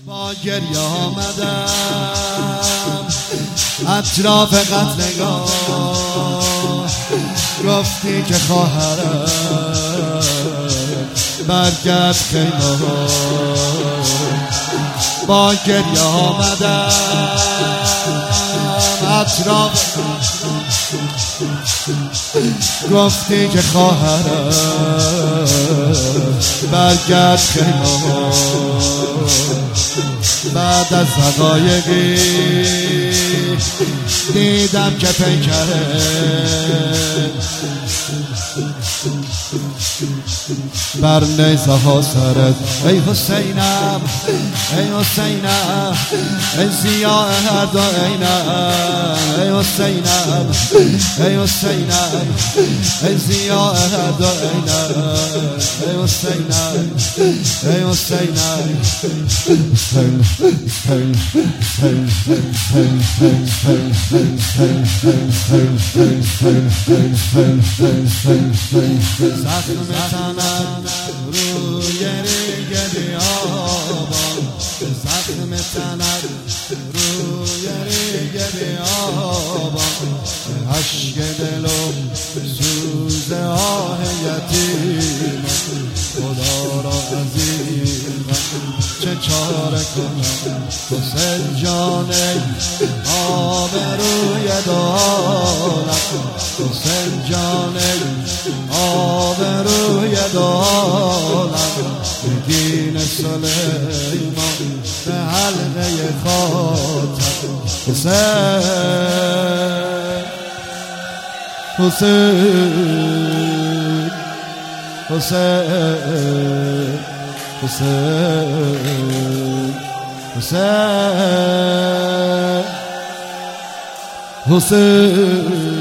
با گریه آمدم اطراف قتلگاه، گفتی که خواهرم برگرد خیمه. با گریه آمدم اطراف، گفتی که خواهرم برگرد خیمه. بعد از حقایقی دیدم که پیکره بر نیزه ها سرت. ای حسینم ای حسینم ای ضیاء هر دو عینم. ای حسینم ای حسینم ای ضیاء هر دو عینم. ای حسینم ای حسینم زخم تنم روی ریگ بیابان، زخم تنم روی ریگ بیابان. اشک دلم سوز آه یتیم، خدا را عزیزم چه چاره کنم. حسین جان آبروی دولت، حسین جان آبروی دولت. دین سلیمان به حلقه خاتم. حسین حسین حسین حسین حسین حسین